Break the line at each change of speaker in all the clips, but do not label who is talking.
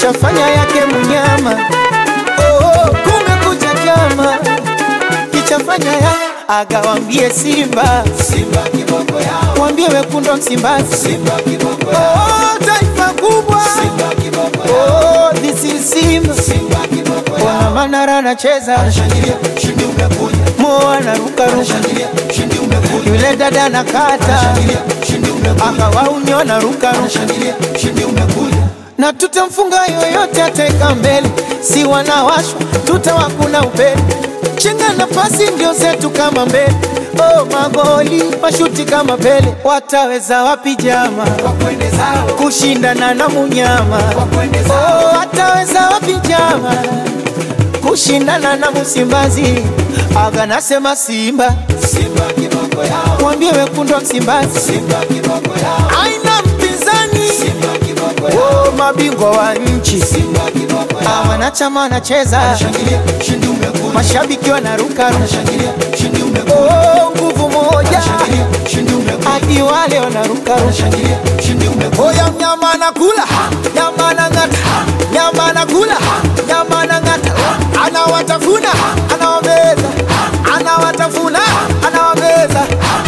kishafanya yake mnyama. Oh, kumekucha chama kichafanya ya agawambie Simba,
Simba kiboko yao,
wambie wekundu Msimbazi,
Simba kiboko yao,
oh taifa kubwa,
Simba kiboko yao,
oh this is Simba,
Simba kiboko yao.
Manara anacheza,
Anashangilia, ushindi umekuja.
Mo anaruka ruka,
Anashangilia, ushindi umekuja.
yule dada anakata,
Anashangilia, ushindi umekuja.
akawaunyo anaruka ruka.
Anashangilia, ushindi umekuja.
Na tutamfunga yoyote ateka mbele, si wanawashwa tutawakuna upele. Chenga na pasi ndio zetu kama mbele, oh magoli mashuti kama Pele. Wataweza wapi jama
Wakwende zao,
kushindana na munyama?
wakwende zao,
Oh, wataweza wapi jama kushindana na Msimbazi? Aga nasema Simba,
Simba kiboko yao,
mwambie wekundu Msimbazi,
Simba kiboko yao,
aina mpinzani.
Simba kiboko yao,
Oh, mabingwa wa nchi,
Simba kiboko yao.
wanachama wanacheza,
Anashangilia, ushindi umekuja.
mashabiki wanaruka ruka.
Anashangilia, ushindi umekuja.
Oh, nguvu moja
Anashangilia, ushindi umekuja.
hadi wale wanaruka ruka.
Anashangilia, ushindi umekuja.
Oya mnyama anakula, nyama anang'ata, nyama anakula, nyama anang'ata, anawatafuna, anawameza, anawatafuna, anawameza.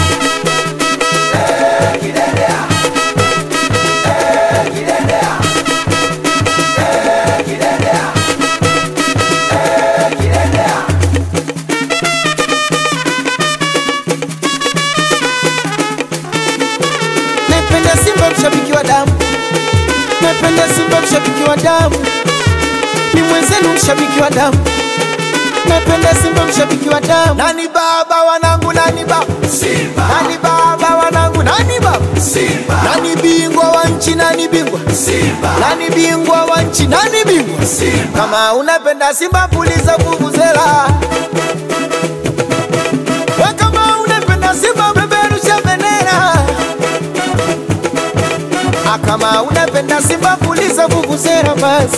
Napenda Simba mshabiki wa damu, napenda Simba mshabiki wa damu, ni mwenzenu mshabiki wa damu. Napenda Simba mshabiki wa damu. Nani baba wanangu, nani baba
Simba,
nani baba wanangu, nani baba
Simba,
nani bingwa wa nchi, nani bingwa
Simba,
nani bingwa wa nchi, nani bingwa?
Simba.
Kama unapenda Simba puliza vuvuzela, we kama unapenda Simba beberusha bendera. Kama unapenda Simba puliza vuvuzela basi.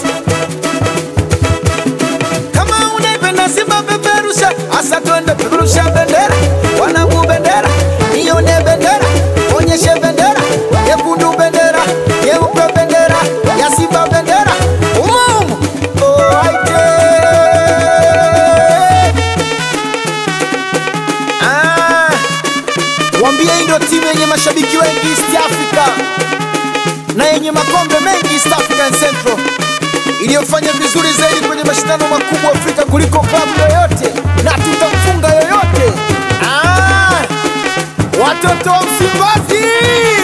Kama unapenda Simba beberusha, asa twende beberusha bendera. Wanangu bendera, nione bendera, onyeshe bendera, yekundu bendera, yeupe bendera, ya Simba bendera. Umumu, oh aite. Wambie hii ndio timu yenye mashabiki wengi East Africa na yenye makombe mengi East African Central, iliyofanya vizuri zaidi kwenye mashindano makubwa Afrika kuliko klabu yoyote, na tutamfunga yoyote. Watoto wa Msimbazi.